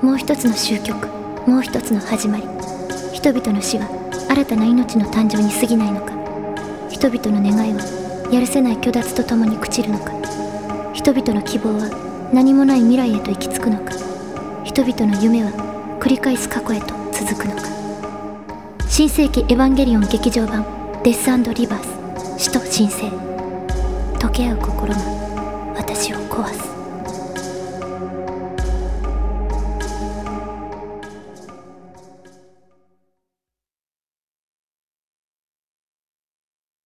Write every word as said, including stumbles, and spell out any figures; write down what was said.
もう一つの終局、もう一つの始まり。人々の死は新たな命の誕生に過ぎないのか。人々の願いはやるせない虚脱とともに朽ちるのか。人々の希望は何もない未来へと行き着くのか。人々の夢は繰り返す過去へと続くのか。新世紀エヴァンゲリオン劇場版デス&リバース、死と新生。溶け合う心が私を壊す。